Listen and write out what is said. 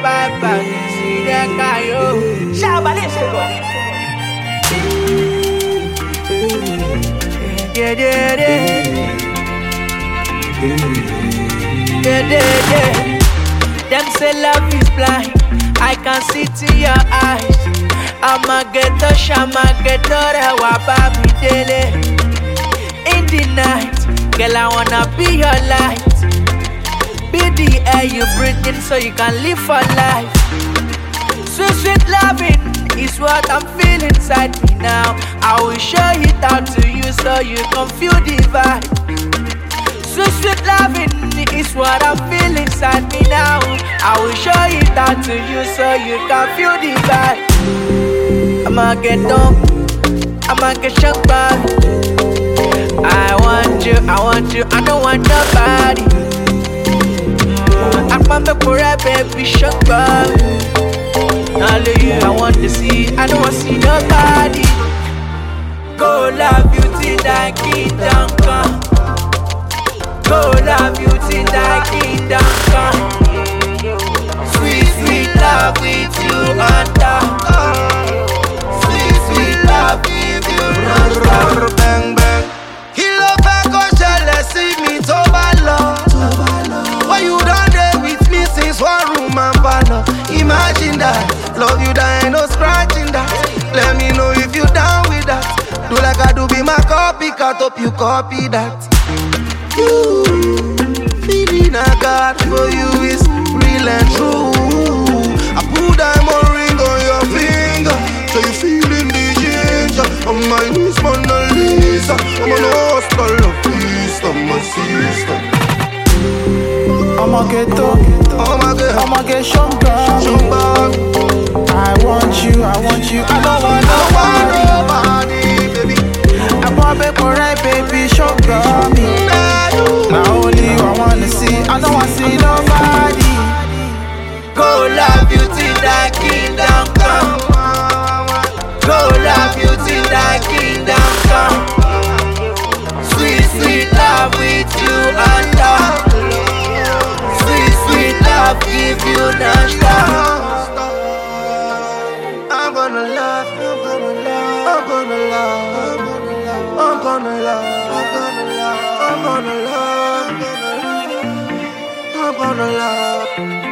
bye bye. See that guy, yo. Yeah. Them say love is blind. I can see it in your eyes. I'ma get a shama, get a wababi daily. In the night, girl, I wanna be your light. Be the air you breathe in so you can live for life. Sweet loving is what I'm feeling inside me now. I will show it out to you so you can feel the vibe. Sweet loving is what I'm feeling inside me now. I will show it out to you so you can feel the vibe. I'ma get down, I'ma get shocked by it. I want you, I don't want nobody. I'm a poor baby, shocked by it. Only you I want to see, I don't want to see nobody. Go love you till thy kingdom come. Go love you till thy kingdom come. Sweet love with you under. Sweet love with you under. Bang bang. Kilo Paco shall see me to balo. Why you done there with me since one room and parlor? Imagine that, love you that ain't no scratching that. Let me know if you down with that. Do like I do, be my copycat, hope you copy that. You, feeling I got for you is real and true. I put diamond ring on your finger, so you feeling the ginger. On my knees, Mona Lisa. I'm an hostel of peace, I'm a sister. I'ma get stronger. I want you, I don't want nobody, baby. I want baby, right, baby, sugar me. Now only you I wanna see, I don't wanna see nobody. Go love you till thy kingdom come. Go love you till thy kingdom come. Sweet love with you and love. Sweet love give you no stop. I'm gonna love, I'm gonna love, I'm gonna love, I'm gonna love, I'm gonna love, I'm gonna love, I'm gonna love, I'm gonna love.